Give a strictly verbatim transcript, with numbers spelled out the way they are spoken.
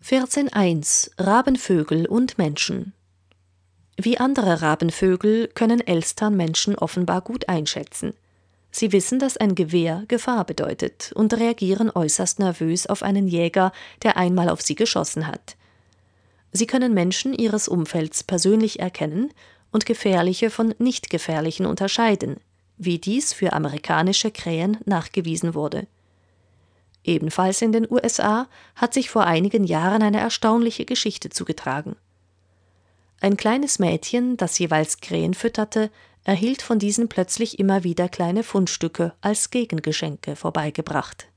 vierzehn Punkt eins Rabenvögel und Menschen. Wie andere Rabenvögel können Elstern Menschen offenbar gut einschätzen. Sie wissen, dass ein Gewehr Gefahr bedeutet und reagieren äußerst nervös auf einen Jäger, der einmal auf sie geschossen hat. Sie können Menschen ihres Umfelds persönlich erkennen und gefährliche von nicht gefährlichen unterscheiden, wie dies für amerikanische Krähen nachgewiesen wurde. Ebenfalls in den U S A hat sich vor einigen Jahren eine erstaunliche Geschichte zugetragen. Ein kleines Mädchen, das jeweils Krähen fütterte, erhielt von diesen plötzlich immer wieder kleine Fundstücke als Gegengeschenke vorbeigebracht.